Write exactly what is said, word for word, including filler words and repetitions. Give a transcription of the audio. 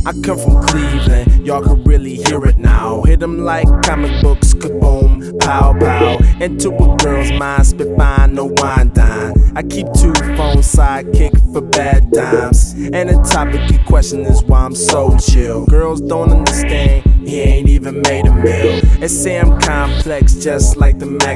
I come from Cleveland, y'all can really hear it now. Hit 'em like comic books, kaboom, pow pow. Into a girl's mind, spit fine, no wine dine. I keep two phones sidekick for bad times. And the topic in question is why I'm so chill. Girls don't understand, he ain't even made a meal. They say I'm complex, just like the Mac.